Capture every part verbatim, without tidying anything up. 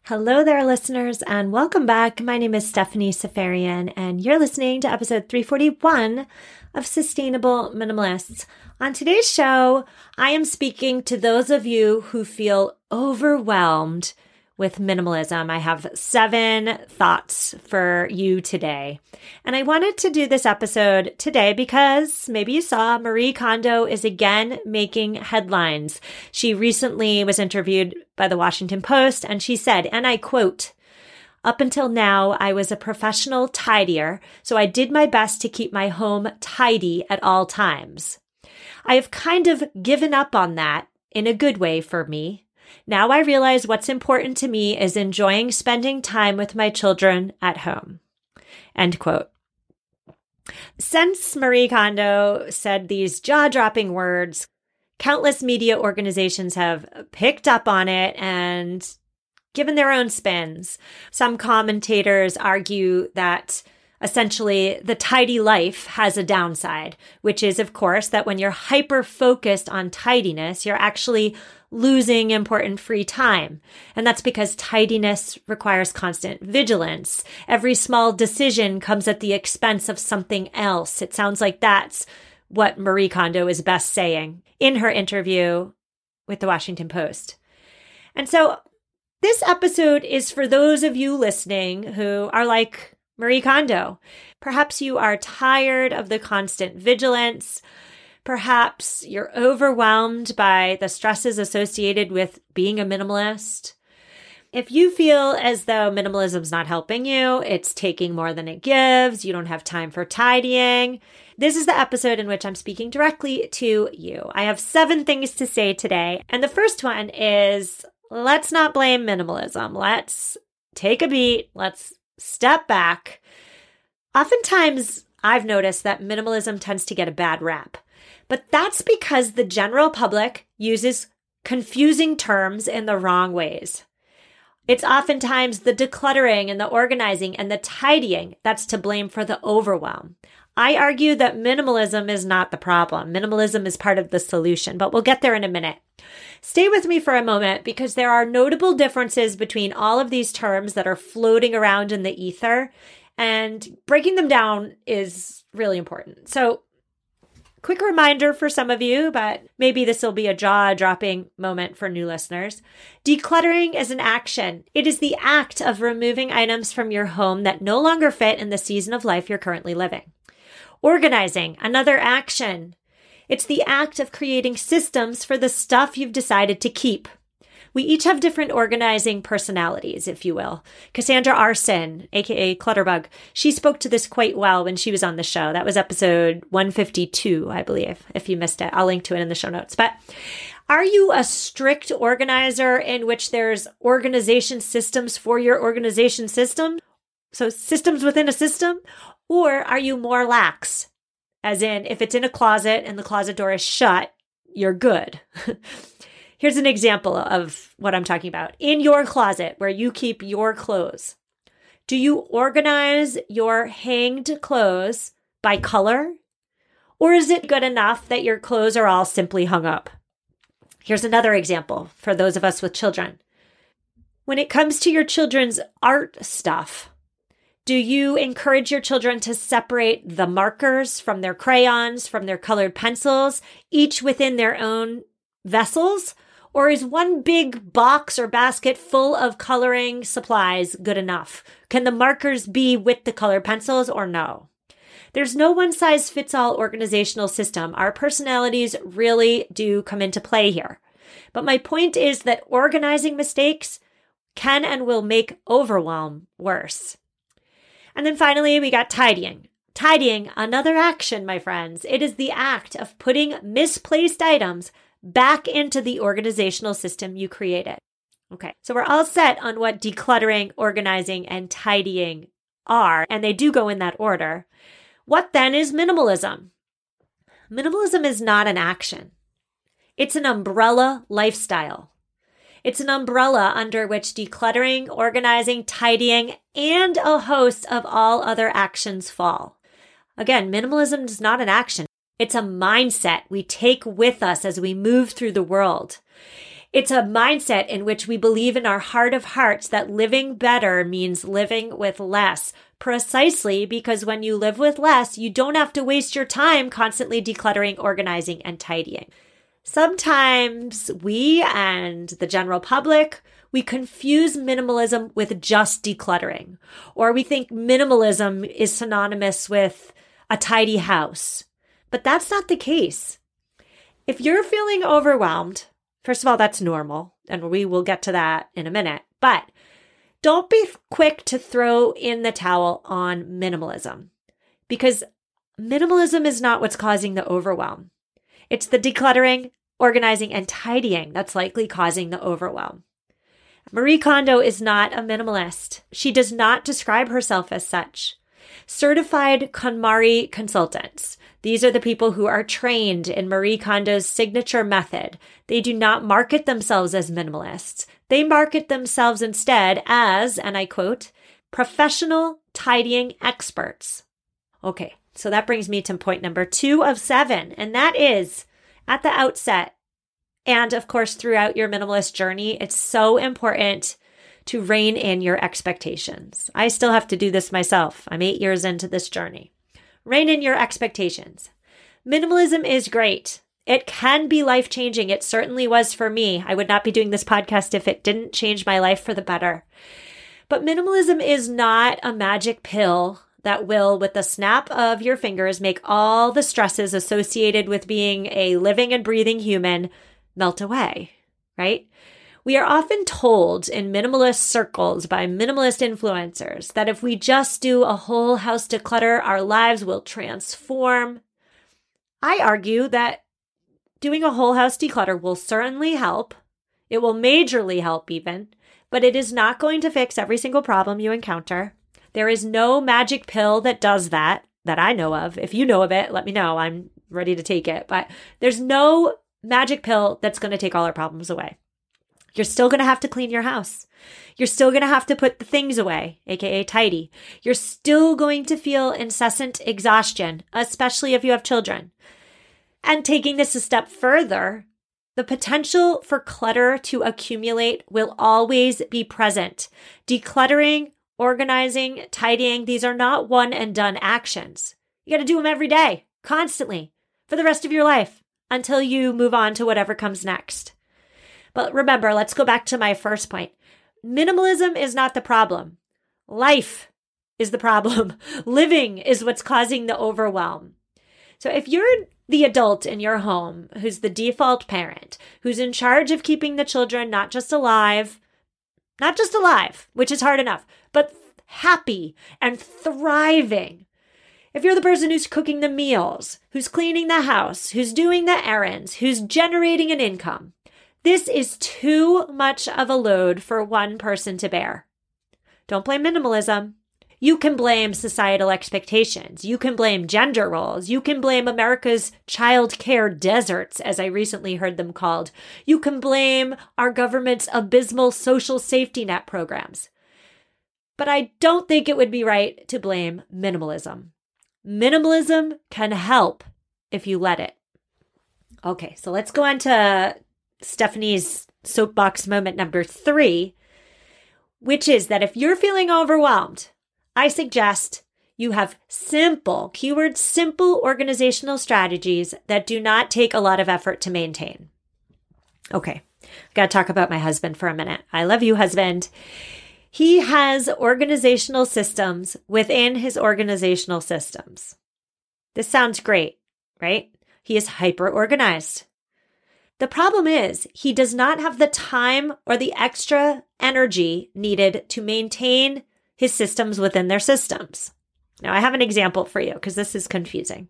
Hello there, listeners, and welcome back. My name is Stephanie Safarian, and you're listening to episode three forty-one of Sustainable Minimalists. On today's show, I am speaking to those of you who feel overwhelmed with minimalism. I have seven thoughts for you today. And I wanted to do this episode today because maybe you saw Marie Kondo is again making headlines. She recently was interviewed by the Washington Post and she said, and I quote, "Up until now, I was a professional tidier, so I did my best to keep my home tidy at all times. I have kind of given up on that in a good way for me. Now I realize what's important to me is enjoying spending time with my children at home." End quote. Since Marie Kondo said these jaw-dropping words, countless media organizations have picked up on it and given their own spins. Some commentators argue that essentially the tidy life has a downside, which is, of course, that when you're hyper-focused on tidiness, you're actually losing important free time. And that's because tidiness requires constant vigilance. Every small decision comes at the expense of something else. It sounds like that's what Marie Kondo is best saying in her interview with the Washington Post. And so this episode is for those of you listening who are like Marie Kondo. Perhaps you are tired of the constant vigilance. Perhaps you're overwhelmed by the stresses associated with being a minimalist. If you feel as though minimalism's not helping you, it's taking more than it gives, you don't have time for tidying, this is the episode in which I'm speaking directly to you. I have seven things to say today. And the first one is, let's not blame minimalism. Let's take a beat. Let's step back. Oftentimes, I've noticed that minimalism tends to get a bad rap. But that's because the general public uses confusing terms in the wrong ways. It's oftentimes the decluttering and the organizing and the tidying that's to blame for the overwhelm. I argue that minimalism is not the problem. Minimalism is part of the solution, but we'll get there in a minute. Stay with me for a moment because there are notable differences between all of these terms that are floating around in the ether, and breaking them down is really important. So, quick reminder for some of you, but maybe this will be a jaw-dropping moment for new listeners. Decluttering is an action. It is the act of removing items from your home that no longer fit in the season of life you're currently living. Organizing, another action. It's the act of creating systems for the stuff you've decided to keep. We each have different organizing personalities, if you will. Cassandra Arson, aka Clutterbug, she spoke to this quite well when she was on the show. That was episode one fifty-two, I believe. If you missed it, I'll link to it in the show notes. But are you a strict organizer in which there's organization systems for your organization system? So systems within a system? Or are you more lax? As in, if it's in a closet and the closet door is shut, you're good. Here's an example of what I'm talking about. In your closet where you keep your clothes, do you organize your hanged clothes by color? Or is it good enough that your clothes are all simply hung up? Here's another example for those of us with children. When it comes to your children's art stuff, do you encourage your children to separate the markers from their crayons, from their colored pencils, each within their own vessels? Or is one big box or basket full of coloring supplies good enough? Can the markers be with the colored pencils or no? There's no one-size-fits-all organizational system. Our personalities really do come into play here. But my point is that organizing mistakes can and will make overwhelm worse. And then finally, we got tidying. Tidying, another action, my friends. It is the act of putting misplaced items back into the organizational system you created. Okay, so we're all set on what decluttering, organizing, and tidying are, and they do go in that order. What then is minimalism? Minimalism is not an action. It's an umbrella lifestyle. It's an umbrella under which decluttering, organizing, tidying, and a host of all other actions fall. Again, minimalism is not an action. It's a mindset we take with us as we move through the world. It's a mindset in which we believe in our heart of hearts that living better means living with less, precisely because when you live with less, you don't have to waste your time constantly decluttering, organizing, and tidying. Sometimes we and the general public, we confuse minimalism with just decluttering, or we think minimalism is synonymous with a tidy house. But that's not the case. If you're feeling overwhelmed, first of all, that's normal, and we will get to that in a minute, but don't be quick to throw in the towel on minimalism, because minimalism is not what's causing the overwhelm. It's the decluttering, organizing, and tidying that's likely causing the overwhelm. Marie Kondo is not a minimalist. She does not describe herself as such. Certified KonMari consultants. These are the people who are trained in Marie Kondo's signature method. They do not market themselves as minimalists. They market themselves instead as, and I quote, professional tidying experts. Okay, so that brings me to point number two of seven, and that is, at the outset, and of course throughout your minimalist journey, it's so important to rein in your expectations. I still have to do this myself. I'm eight years into this journey. Rein in your expectations. Minimalism is great. It can be life-changing. It certainly was for me. I would not be doing this podcast if it didn't change my life for the better. But minimalism is not a magic pill that will, with the snap of your fingers, make all the stresses associated with being a living and breathing human melt away, right? We are often told in minimalist circles by minimalist influencers that if we just do a whole house declutter, our lives will transform. I argue that doing a whole house declutter will certainly help. It will majorly help even, but it is not going to fix every single problem you encounter. There is no magic pill that does that, that I know of. If you know of it, let me know. I'm ready to take it. But there's no magic pill that's going to take all our problems away. You're still going to have to clean your house. You're still going to have to put the things away, aka tidy. You're still going to feel incessant exhaustion, especially if you have children. And taking this a step further, the potential for clutter to accumulate will always be present. Decluttering, organizing, tidying, these are not one and done actions. You got to do them every day, constantly, for the rest of your life, until you move on to whatever comes next. But remember, let's go back to my first point. Minimalism is not the problem. Life is the problem. Living is what's causing the overwhelm. So if you're the adult in your home who's the default parent, who's in charge of keeping the children not just alive, not just alive, which is hard enough, but happy and thriving. If you're the person who's cooking the meals, who's cleaning the house, who's doing the errands, who's generating an income, this is too much of a load for one person to bear. Don't blame minimalism. You can blame societal expectations. You can blame gender roles. You can blame America's child care deserts, as I recently heard them called. You can blame our government's abysmal social safety net programs. But I don't think it would be right to blame minimalism. Minimalism can help if you let it. Okay, so let's go on to Stephanie's soapbox moment number three, which is that if you're feeling overwhelmed, I suggest you have simple, keyword simple organizational strategies that do not take a lot of effort to maintain. Okay, I've got to talk about my husband for a minute. I love you, husband. He has organizational systems within his organizational systems. This sounds great, right? He is hyper-organized. The problem is he does not have the time or the extra energy needed to maintain his systems within their systems. Now, I have an example for you because this is confusing.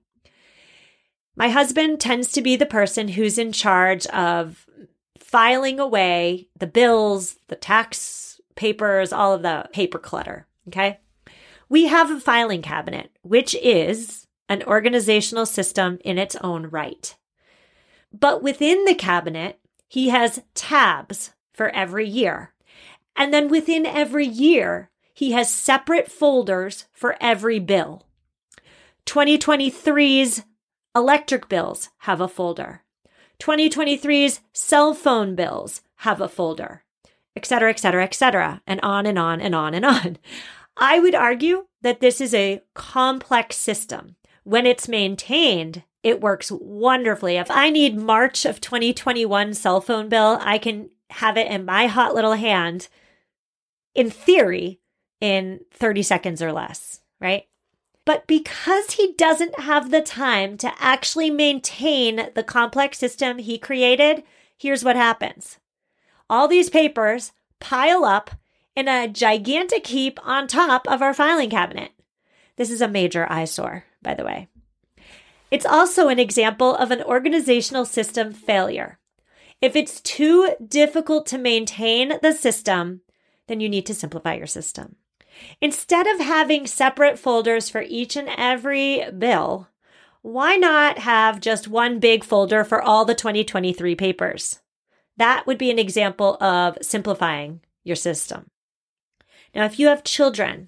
My husband tends to be the person who's in charge of filing away the bills, the tax papers, all of the paper clutter, okay? We have a filing cabinet, which is an organizational system in its own right. But within the cabinet, he has tabs for every year. And then within every year, he has separate folders for every bill. twenty twenty-three's electric bills have a folder. twenty twenty-three's cell phone bills have a folder, et cetera, et cetera, et cetera, and on and on and on and on. I would argue that this is a complex system. When it's maintained, it works wonderfully. If I need March of twenty twenty-one cell phone bill, I can have it in my hot little hand, in theory, in thirty seconds or less, right? But because he doesn't have the time to actually maintain the complex system he created, here's what happens. All these papers pile up in a gigantic heap on top of our filing cabinet. This is a major eyesore, by the way. It's also an example of an organizational system failure. If it's too difficult to maintain the system, then you need to simplify your system. Instead of having separate folders for each and every bill, why not have just one big folder for all the twenty twenty-three papers? That would be an example of simplifying your system. Now, if you have children,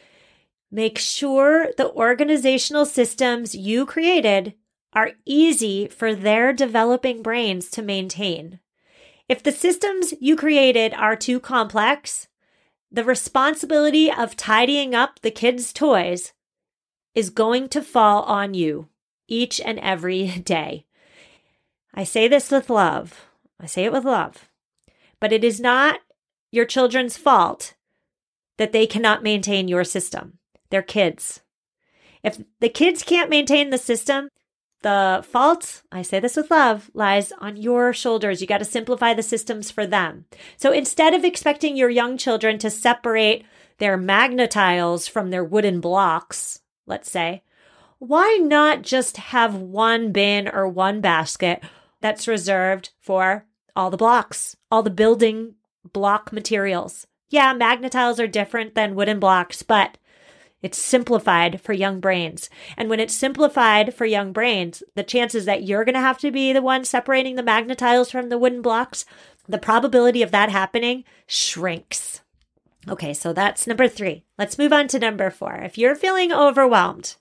make sure the organizational systems you created are easy for their developing brains to maintain. If the systems you created are too complex, the responsibility of tidying up the kids' toys is going to fall on you each and every day. I say this with love. I say it with love. But it is not your children's fault that they cannot maintain your system. They're kids. If the kids can't maintain the system, the fault, I say this with love, lies on your shoulders. You got to simplify the systems for them. So instead of expecting your young children to separate their magnetiles from their wooden blocks, let's say, why not just have one bin or one basket that's reserved for all the blocks, all the building block materials? Yeah, magnetiles are different than wooden blocks, but it's simplified for young brains. And when it's simplified for young brains, the chances that you're going to have to be the one separating the magnetiles from the wooden blocks, the probability of that happening shrinks. Okay, so that's number three. Let's move on to number four. If you're feeling overwhelmed,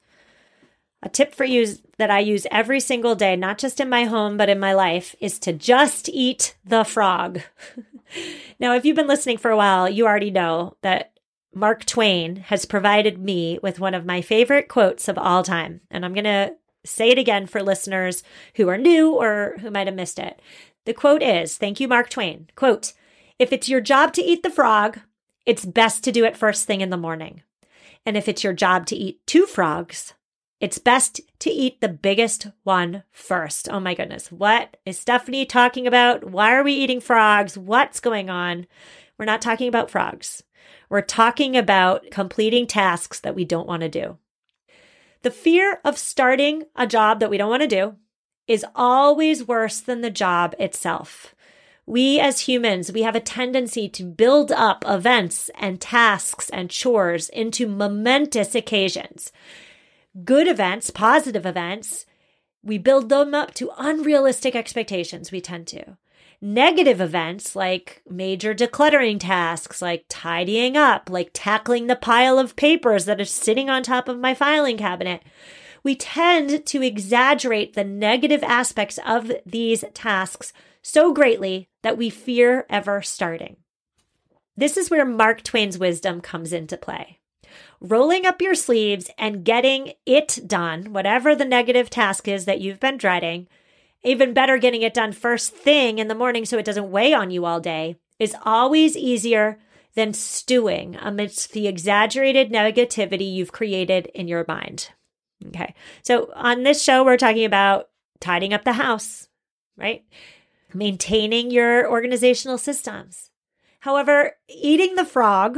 a tip for you that I use every single day, not just in my home, but in my life, is to just eat the frog. Now, if you've been listening for a while, you already know that Mark Twain has provided me with one of my favorite quotes of all time. And I'm going to say it again for listeners who are new or who might have missed it. The quote is, thank you, Mark Twain, quote, "If it's your job to eat the frog, it's best to do it first thing in the morning. And if it's your job to eat two frogs, it's best to eat the biggest one first." Oh my goodness. What is Stephanie talking about? Why are we eating frogs? What's going on? We're not talking about frogs. We're talking about completing tasks that we don't want to do. The fear of starting a job that we don't want to do is always worse than the job itself. We as humans, we have a tendency to build up events and tasks and chores into momentous occasions. Good events, positive events, we build them up to unrealistic expectations, we tend to. Negative events like major decluttering tasks, like tidying up, like tackling the pile of papers that is sitting on top of my filing cabinet. We tend to exaggerate the negative aspects of these tasks so greatly that we fear ever starting. This is where Mark Twain's wisdom comes into play. Rolling up your sleeves and getting it done, whatever the negative task is that you've been dreading, even better, getting it done first thing in the morning so it doesn't weigh on you all day, is always easier than stewing amidst the exaggerated negativity you've created in your mind. Okay, so on this show, we're talking about tidying up the house, right? Maintaining your organizational systems. However, eating the frog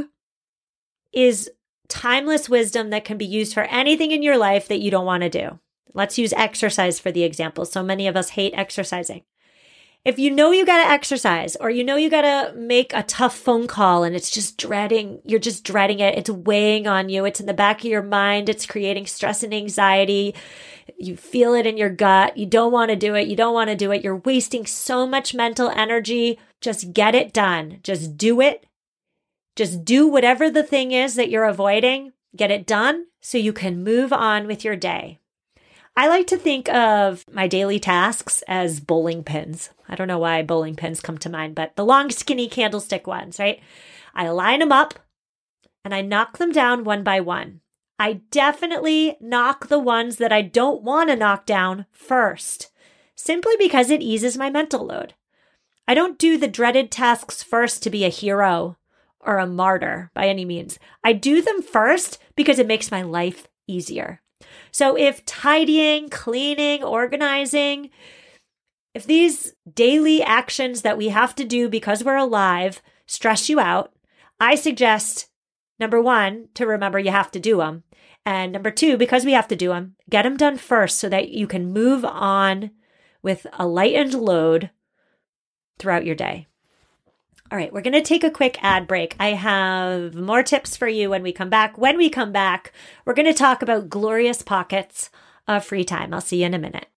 is timeless wisdom that can be used for anything in your life that you don't want to do. Let's use exercise for the example. So many of us hate exercising. If you know you got to exercise, or you know you got to make a tough phone call and it's just dreading, you're just dreading it. It's weighing on you. It's in the back of your mind. It's creating stress and anxiety. You feel it in your gut. You don't want to do it. You don't want to do it. You're wasting so much mental energy. Just get it done. Just do it. Just do whatever the thing is that you're avoiding. Get it done so you can move on with your day. I like to think of my daily tasks as bowling pins. I don't know why bowling pins come to mind, but the long, skinny candlestick ones, right? I line them up and I knock them down one by one. I definitely knock the ones that I don't want to knock down first, simply because it eases my mental load. I don't do the dreaded tasks first to be a hero or a martyr by any means. I do them first because it makes my life easier. So if tidying, cleaning, organizing, if these daily actions that we have to do because we're alive stress you out, I suggest, number one, to remember you have to do them. And number two, because we have to do them, get them done first so that you can move on with a lightened load throughout your day. All right, we're going to take a quick ad break. I have more tips for you when we come back. When we come back, we're going to talk about glorious pockets of free time. I'll see you in a minute.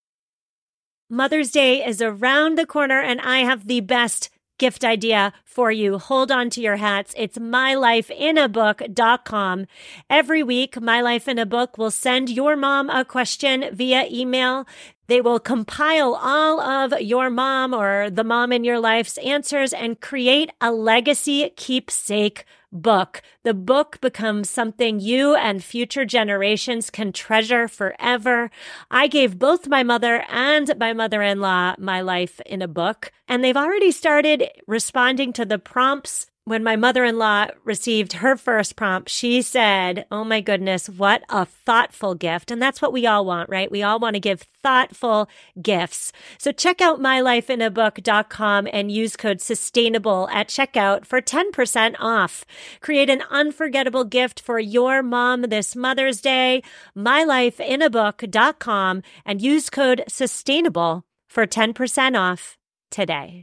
Mother's Day is around the corner, and I have the best gift idea for you. Hold on to your hats. It's my life in a book dot com. Every week, My Life in a Book will send your mom a question via email. They will compile all of your mom or the mom in your life's answers and create a legacy keepsake book. The book becomes something you and future generations can treasure forever. I gave both my mother and my mother-in-law My Life in a Book, and they've already started responding to the prompts. When my mother-in-law received her first prompt, she said, oh my goodness, what a thoughtful gift. And that's what we all want, right? We all want to give thoughtful gifts. So check out my life in a book dot com and use code SUSTAINABLE at checkout for ten percent off. Create an unforgettable gift for your mom this Mother's Day, my life in a book dot com, and use code SUSTAINABLE for ten percent off today.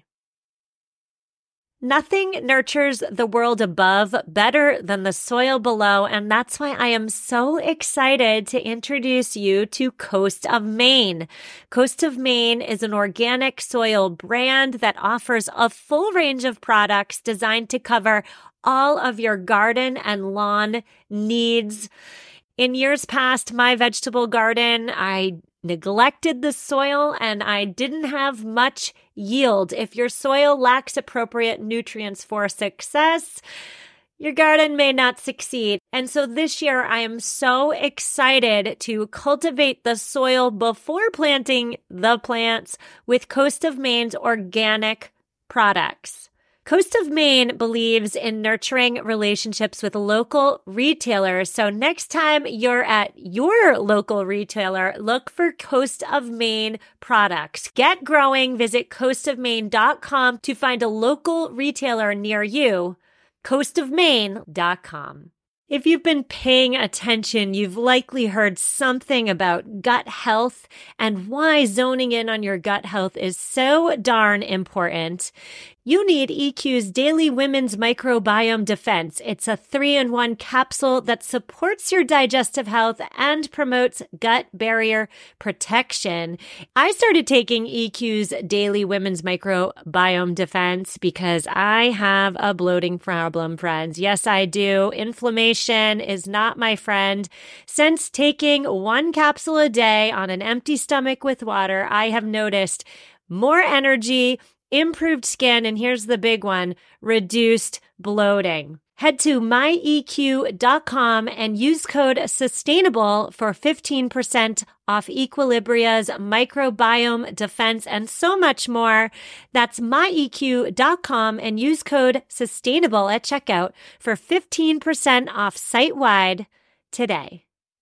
Nothing nurtures the world above better than the soil below, and that's why I am so excited to introduce you to Coast of Maine. Coast of Maine is an organic soil brand that offers a full range of products designed to cover all of your garden and lawn needs. In years past, my vegetable garden, I neglected the soil and I didn't have much yield. If your soil lacks appropriate nutrients for success, your garden may not succeed. And so this year, I am so excited to cultivate the soil before planting the plants with Coast of Maine's organic products. Coast of Maine believes in nurturing relationships with local retailers. So next time you're at your local retailer, look for Coast of Maine products. Get growing. Visit coast of maine dot com to find a local retailer near you. coast of maine dot com. If you've been paying attention, you've likely heard something about gut health and why zoning in on your gut health is so darn important. You need E Q's Daily Women's Microbiome Defense. It's a three-in-one capsule that supports your digestive health and promotes gut barrier protection. I started taking E Q's Daily Women's Microbiome Defense because I have a bloating problem, friends. Yes, I do. Inflammation is not my friend. Since taking one capsule a day on an empty stomach with water, I have noticed more energy, improved skin, and here's the big one, reduced bloating. Head to my e q dot com and use code SUSTAINABLE for fifteen percent off Equilibria's microbiome defense and so much more. That's my e q dot com and use code SUSTAINABLE at checkout for fifteen percent off site-wide today.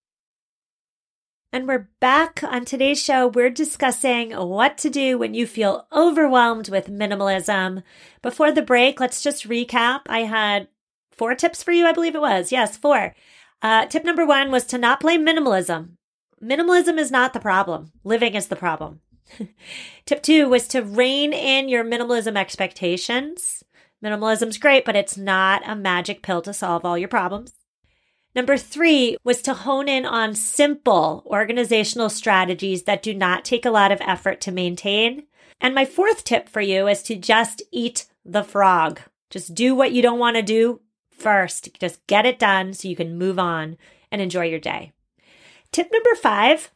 And we're back. On today's show, we're discussing what to do when you feel overwhelmed with minimalism. Before the break, let's just recap. I had four tips for you, I believe it was. Yes, four. Uh, tip number one was to not blame minimalism. Minimalism is not the problem. Living is the problem. Tip two was to rein in your minimalism expectations. Minimalism's great, but it's not a magic pill to solve all your problems. Number three was to hone in on simple organizational strategies that do not take a lot of effort to maintain. And my fourth tip for you is to just eat the frog. Just do what you don't want to do first. Just get it done so you can move on and enjoy your day. Tip number five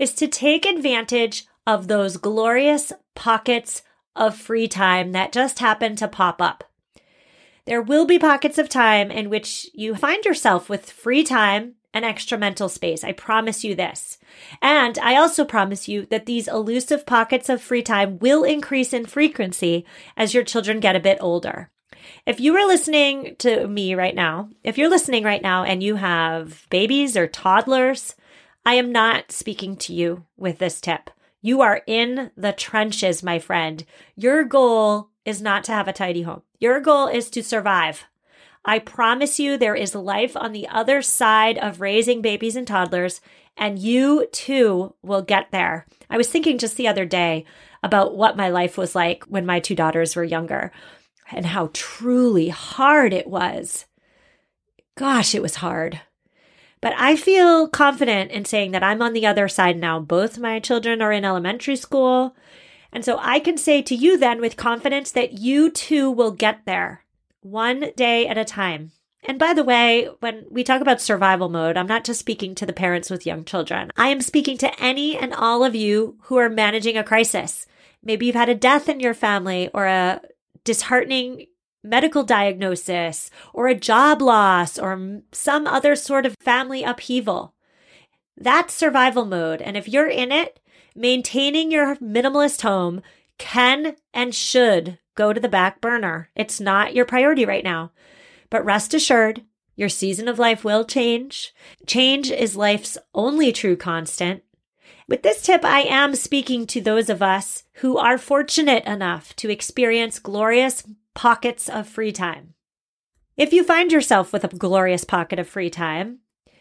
is to take advantage of those glorious pockets of free time that just happen to pop up. There will be pockets of time in which you find yourself with free time and extra mental space. I promise you this. And I also promise you that these elusive pockets of free time will increase in frequency as your children get a bit older. If you are listening to me right now, if you're listening right now and you have babies or toddlers, I am not speaking to you with this tip. You are in the trenches, my friend. Your goal is not to have a tidy home. Your goal is to survive. I promise you there is life on the other side of raising babies and toddlers, and you too will get there. I was thinking just the other day about what my life was like when my two daughters were younger and how truly hard it was. Gosh, it was hard. But I feel confident in saying that I'm on the other side now. Both my children are in elementary school. And so I can say to you then with confidence that you too will get there one day at a time. And by the way, when we talk about survival mode, I'm not just speaking to the parents with young children. I am speaking to any and all of you who are managing a crisis. Maybe you've had a death in your family or a disheartening medical diagnosis or a job loss or some other sort of family upheaval. That's survival mode. And if you're in it, maintaining your minimalist home can and should go to the back burner. It's not your priority right now. But rest assured, your season of life will change. Change is life's only true constant. With this tip, I am speaking to those of us who are fortunate enough to experience glorious pockets of free time. If you find yourself with a glorious pocket of free time,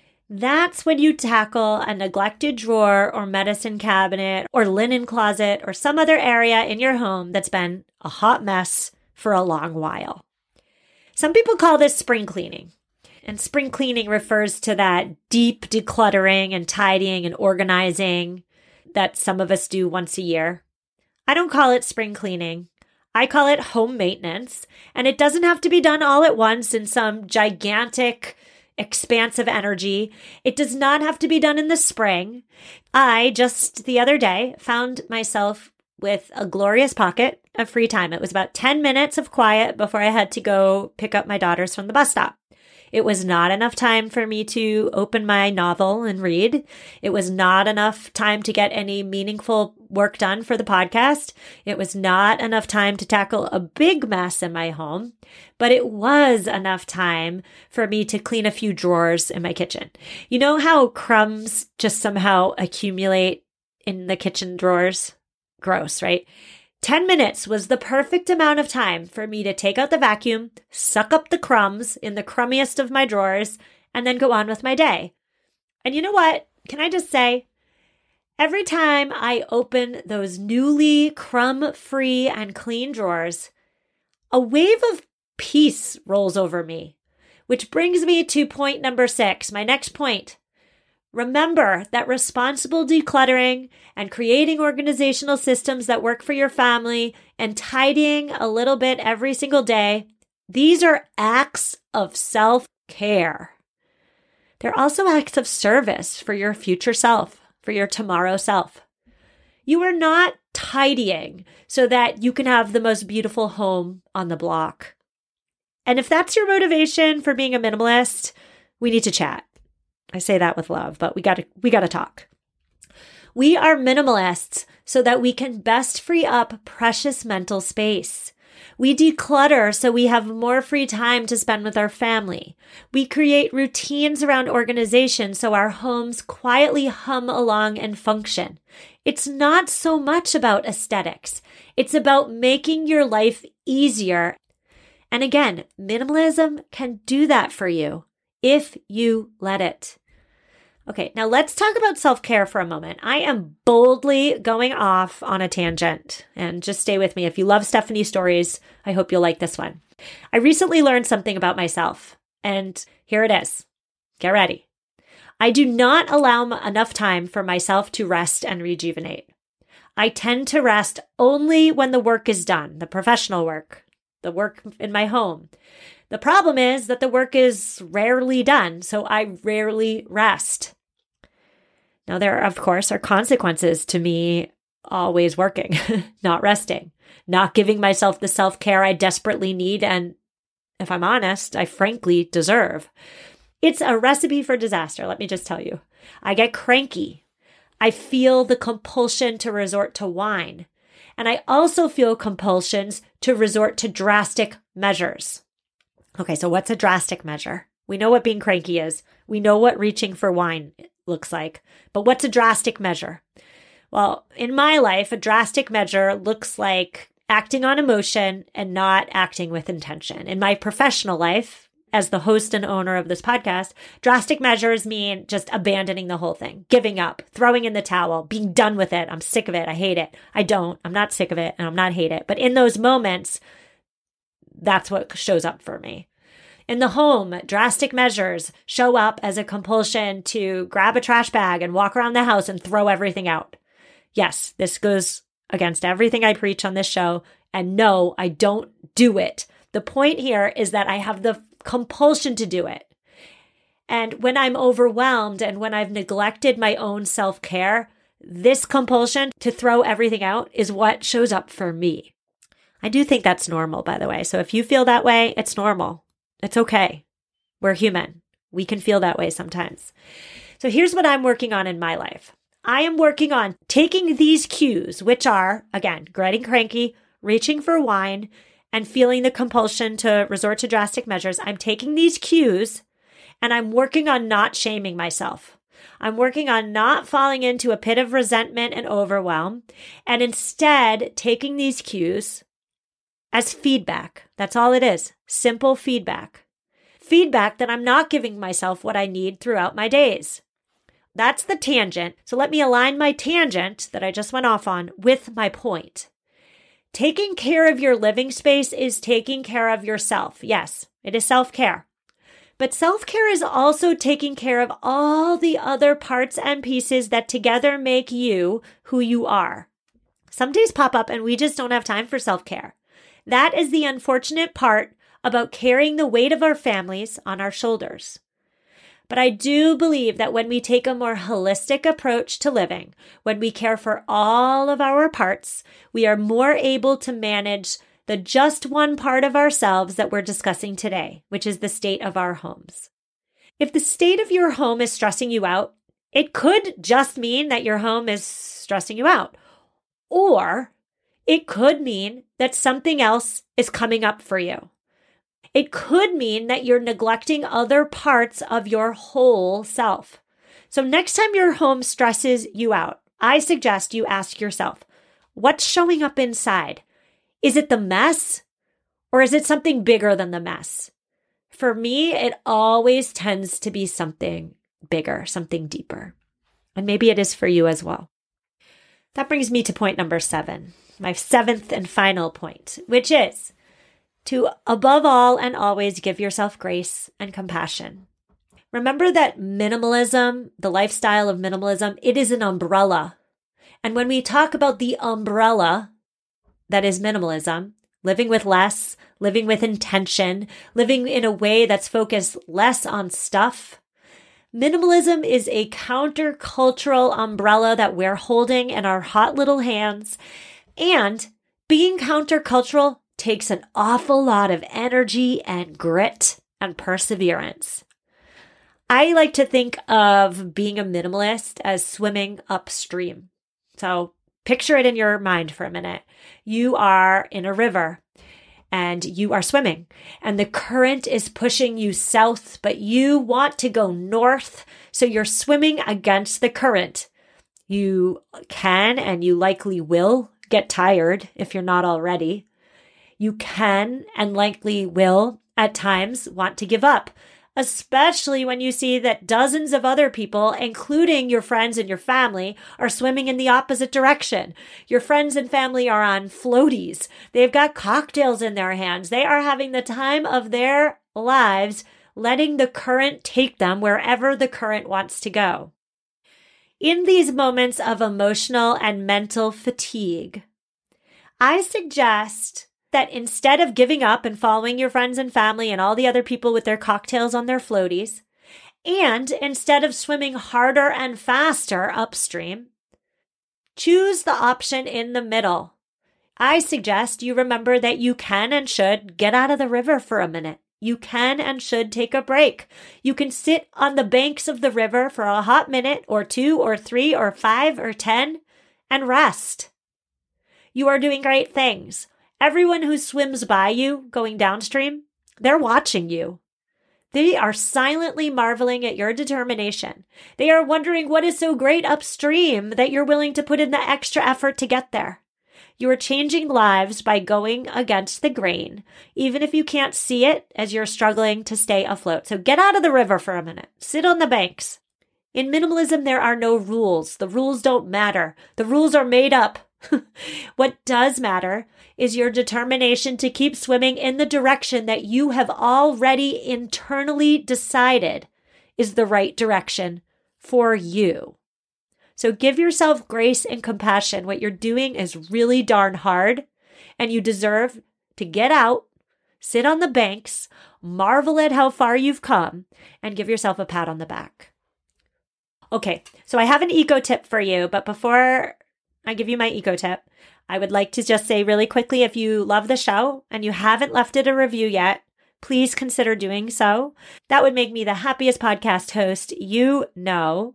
that's when you tackle a neglected drawer or medicine cabinet or linen closet or some other area in your home that's been a hot mess for a long while. Some people call this spring cleaning. And spring cleaning refers to that deep decluttering and tidying and organizing that some of us do once a year. I don't call it spring cleaning. I call it home maintenance. And it doesn't have to be done all at once in some gigantic, expansive energy. It does not have to be done in the spring. I just the other day found myself with a glorious pocket of free time. It was about ten minutes of quiet before I had to go pick up my daughters from the bus stop. It was not enough time for me to open my novel and read. It was not enough time to get any meaningful work done for the podcast. It was not enough time to tackle a big mess in my home, but it was enough time for me to clean a few drawers in my kitchen. You know how crumbs just somehow accumulate in the kitchen drawers? Gross, right? ten minutes was the perfect amount of time for me to take out the vacuum, suck up the crumbs in the crummiest of my drawers, and then go on with my day. And you know what? Can I just say, every time I open those newly crumb-free and clean drawers, a wave of peace rolls over me, which brings me to point number six, my next point. Remember that responsible decluttering and creating organizational systems that work for your family and tidying a little bit every single day, these are acts of self-care. They're also acts of service for your future self, for your tomorrow self. You are not tidying so that you can have the most beautiful home on the block. And if that's your motivation for being a minimalist, we need to chat. I say that with love, but we gotta, we gotta talk. We are minimalists so that we can best free up precious mental space. We declutter so we have more free time to spend with our family. We create routines around organization so our homes quietly hum along and function. It's not so much about aesthetics. It's about making your life easier. And again, minimalism can do that for you if you let it. Okay, now let's talk about self-care for a moment. I am boldly going off on a tangent, and just stay with me. If you love Stephanie stories, I hope you'll like this one. I recently learned something about myself, and here it is. Get ready. I do not allow enough time for myself to rest and rejuvenate. I tend to rest only when the work is done, the professional work, the work in my home. The problem is that the work is rarely done, so I rarely rest. Now, there, of course, are consequences to me always working, not resting, not giving myself the self-care I desperately need and, if I'm honest, I frankly deserve. It's a recipe for disaster, let me just tell you. I get cranky. I feel the compulsion to resort to wine. And I also feel compulsions to resort to drastic measures. Okay, so what's a drastic measure? We know what being cranky is. We know what reaching for wine looks like. But what's a drastic measure? Well, in my life, a drastic measure looks like acting on emotion and not acting with intention. In my professional life, as the host and owner of this podcast, drastic measures mean just abandoning the whole thing, giving up, throwing in the towel, being done with it. I'm sick of it. I hate it. I don't. I'm not sick of it and I'm not hate it. But in those moments, that's what shows up for me. In the home, drastic measures show up as a compulsion to grab a trash bag and walk around the house and throw everything out. Yes, this goes against everything I preach on this show. And no, I don't do it. The point here is that I have the compulsion to do it. And when I'm overwhelmed and when I've neglected my own self-care, this compulsion to throw everything out is what shows up for me. I do think that's normal, by the way. So if you feel that way, it's normal. It's okay. We're human. We can feel that way sometimes. So here's what I'm working on in my life. I am working on taking these cues, which are, again, getting cranky, reaching for wine, and feeling the compulsion to resort to drastic measures. I'm taking these cues and I'm working on not shaming myself. I'm working on not falling into a pit of resentment and overwhelm, and instead taking these cues as feedback. That's all it is. Simple feedback. Feedback that I'm not giving myself what I need throughout my days. That's the tangent. So let me align my tangent that I just went off on with my point. Taking care of your living space is taking care of yourself. Yes, it is self-care. But self-care is also taking care of all the other parts and pieces that together make you who you are. Some days pop up and we just don't have time for self-care. That is the unfortunate part about carrying the weight of our families on our shoulders. But I do believe that when we take a more holistic approach to living, when we care for all of our parts, we are more able to manage the just one part of ourselves that we're discussing today, which is the state of our homes. If the state of your home is stressing you out, it could just mean that your home is stressing you out. Or it could mean that something else is coming up for you. It could mean that you're neglecting other parts of your whole self. So next time your home stresses you out, I suggest you ask yourself, what's showing up inside? Is it the mess or is it something bigger than the mess? For me, it always tends to be something bigger, something deeper. And maybe it is for you as well. That brings me to point number seven, my seventh and final point, which is to above all and always give yourself grace and compassion. Remember that minimalism, the lifestyle of minimalism, it is an umbrella. And when we talk about the umbrella that is minimalism, living with less, living with intention, living in a way that's focused less on stuff, minimalism is a countercultural umbrella that we're holding in our hot little hands. And being countercultural takes an awful lot of energy and grit and perseverance. I like to think of being a minimalist as swimming upstream. So picture it in your mind for a minute. You are in a river and you are swimming and the current is pushing you south, but you want to go north. So you're swimming against the current. You can and you likely will get tired if you're not already. You can and likely will at times want to give up, especially when you see that dozens of other people, including your friends and your family, are swimming in the opposite direction. Your friends and family are on floaties. They've got cocktails in their hands. They are having the time of their lives, letting the current take them wherever the current wants to go. In these moments of emotional and mental fatigue, I suggest that instead of giving up and following your friends and family and all the other people with their cocktails on their floaties, And instead of swimming harder and faster upstream, choose the option in the middle. I suggest you remember that you can and should get out of the river for a minute. You can and should take a break. You can sit on the banks of the river for a hot minute or two or three or five or ten and rest. You are doing great things. Everyone who swims by you going downstream, they're watching you. They are silently marveling at your determination. They are wondering what is so great upstream that you're willing to put in the extra effort to get there. You are changing lives by going against the grain, even if you can't see it as you're struggling to stay afloat. So get out of the river for a minute. Sit on the banks. In minimalism, there are no rules. The rules don't matter. The rules are made up. What does matter is your determination to keep swimming in the direction that you have already internally decided is the right direction for you. So give yourself grace and compassion. What you're doing is really darn hard, and you deserve to get out, sit on the banks, marvel at how far you've come, and give yourself a pat on the back. Okay, so I have an eco tip for you, but before I give you my eco tip, I would like to just say really quickly, if you love the show and you haven't left it a review yet, please consider doing so. That would make me the happiest podcast host you know.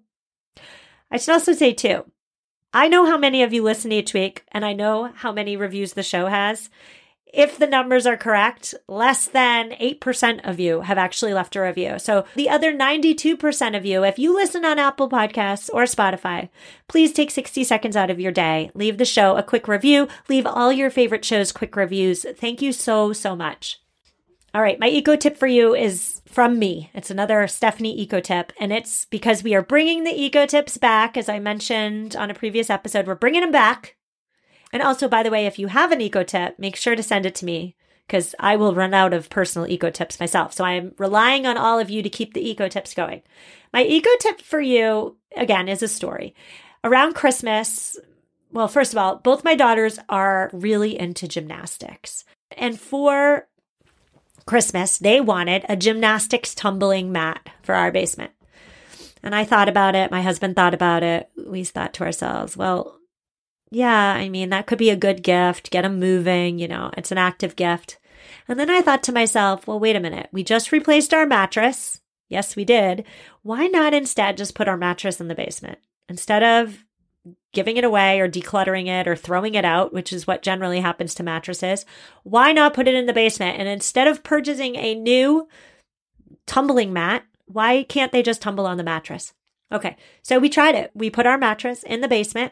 I should also say too, I know how many of you listen each week, and I know how many reviews the show has. If the numbers are correct, less than eight percent of you have actually left a review. So the other ninety-two percent of you, if you listen on Apple Podcasts or Spotify, please take sixty seconds out of your day. Leave the show a quick review. Leave all your favorite shows quick reviews. Thank you so, so much. All right, my eco tip for you is from me. It's another Stephanie eco tip, and it's because we are bringing the eco tips back. As I mentioned on a previous episode, we're bringing them back. And also, by the way, if you have an eco tip, make sure to send it to me because I will run out of personal eco tips myself. So I'm relying on all of you to keep the eco tips going. My eco tip for you, again, is a story. Around Christmas, well, first of all, both my daughters are really into gymnastics. And for Christmas, they wanted a gymnastics tumbling mat for our basement. And I thought about it. My husband thought about it. We thought to ourselves, well, yeah, I mean, that could be a good gift. Get them moving, you know, it's an active gift. And then I thought to myself, well, wait a minute. We just replaced our mattress. Yes, we did. Why not instead just put our mattress in the basement? Instead of giving it away or decluttering it or throwing it out, which is what generally happens to mattresses, why not put it in the basement? And instead of purchasing a new tumbling mat, why can't they just tumble on the mattress? Okay, so we tried it. We put our mattress in the basement,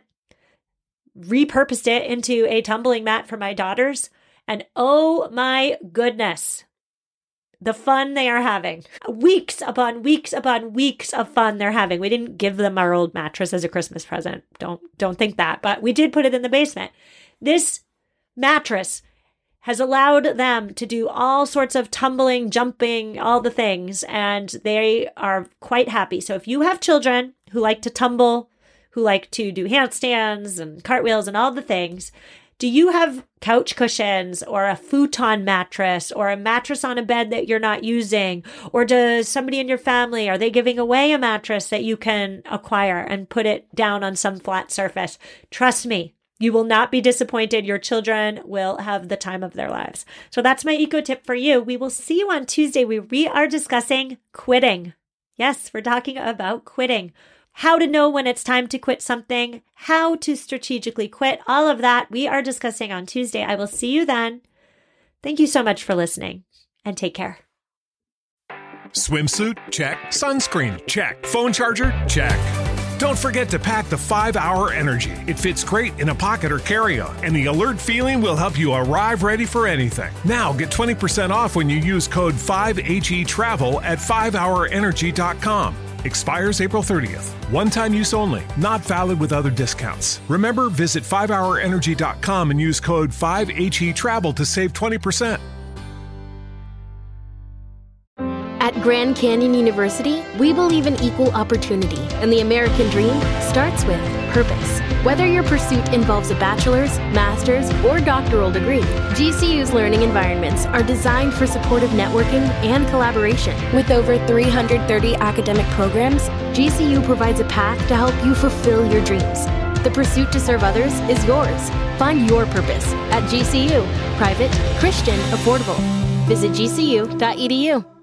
repurposed it into a tumbling mat for my daughters. And oh my goodness, the fun they are having. Weeks upon weeks upon weeks of fun they're having. We didn't give them our old mattress as a Christmas present. Don't, don't think that, but we did put it in the basement. This mattress has allowed them to do all sorts of tumbling, jumping, all the things, and they are quite happy. So if you have children who like to tumble, who like to do handstands and cartwheels and all the things, do you have couch cushions or a futon mattress or a mattress on a bed that you're not using? Or does somebody in your family, are they giving away a mattress that you can acquire and put it down on some flat surface? Trust me, you will not be disappointed. Your children will have the time of their lives. So that's my eco tip for you. We will see you on Tuesday. We, we are discussing quitting. Yes, we're talking about quitting. How to know when it's time to quit something, how to strategically quit, all of that we are discussing on Tuesday. I will see you then. Thank you so much for listening, and take care. Swimsuit? Check. Sunscreen? Check. Phone charger? Check. Don't forget to pack the five hour Energy. It fits great in a pocket or carry-on, and the alert feeling will help you arrive ready for anything. Now get twenty percent off when you use code five H E travel at five hour energy dot com. Expires April thirtieth. One-time use only. Not valid with other discounts. Remember, visit five hour energy dot com and use code five H E travel to save twenty percent. At Grand Canyon University, we believe in equal opportunity, and the American dream starts with purpose. Whether your pursuit involves a bachelor's, master's, or doctoral degree, G C U's learning environments are designed for supportive networking and collaboration. With over three hundred thirty academic programs, G C U provides a path to help you fulfill your dreams. The pursuit to serve others is yours. Find your purpose at G C U. Private, Christian, affordable. Visit G C U dot E D U.